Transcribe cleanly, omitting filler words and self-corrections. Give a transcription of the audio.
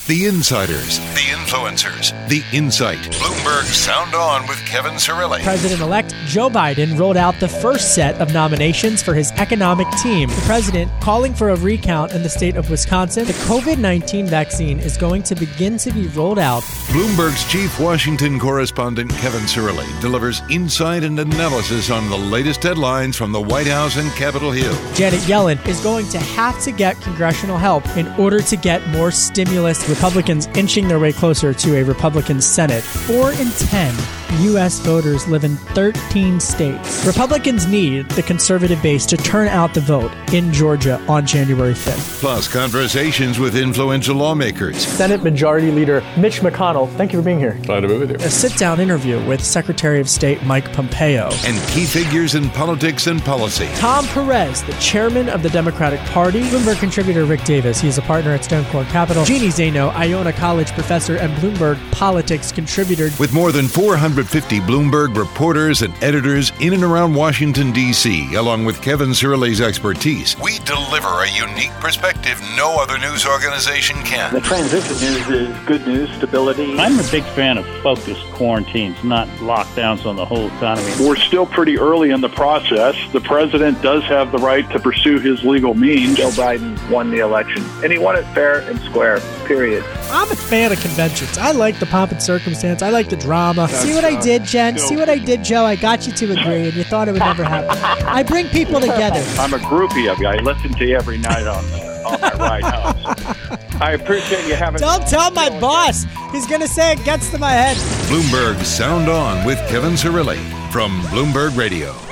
The insiders, the influencers, the insight. Bloomberg Sound On with Kevin Cirilli. President-elect Joe Biden rolled out the first set of nominations for his economic team. The president calling for a recount in the state of Wisconsin. The COVID-19 vaccine is going to begin to be rolled out. Bloomberg's chief Washington correspondent Kevin Cirilli delivers insight and analysis on the latest headlines from the White House and Capitol Hill. Janet Yellen is going to have to get congressional help in order to get more stimulus. Republicans inching their way closer to a Republican Senate. 4 in 10 U.S. voters live in 13 states. Republicans need the conservative base to turn out the vote in Georgia on January 5th. Plus, conversations with influential lawmakers. Senate Majority Leader Mitch McConnell, thank you for being here. Glad to be with you. A sit-down interview with Secretary of State Mike Pompeo. And key figures in politics and policy. Tom Perez, the chairman of the Democratic Party. Bloomberg contributor Rick Davis, he is a partner at Stone Court Capital. Jeannie Zaino, Iona College professor and Bloomberg politics contributor. With more than 450 Bloomberg reporters and editors in and around Washington, D.C., along with Kevin Cirilli's expertise, we deliver a unique perspective no other news organization can. The transition news is good news, stability. I'm a big fan of focused quarantines, not lockdowns on the whole economy. We're still pretty early in the process. The president does have the right to pursue his legal means. Joe Biden won the election, and he won it fair and square, period. I'm a fan of conventions. I like the pomp and circumstance. I like the drama. See what I did, Jen? See what I did, Joe? I got you to agree, and you thought it would never happen. I bring people together. I'm a groupie of you. I listen to you every night on my ride home. I appreciate you having... Don't tell my boss. He's going to say it gets to my head. Bloomberg Sound On with Kevin Cirilli from Bloomberg Radio.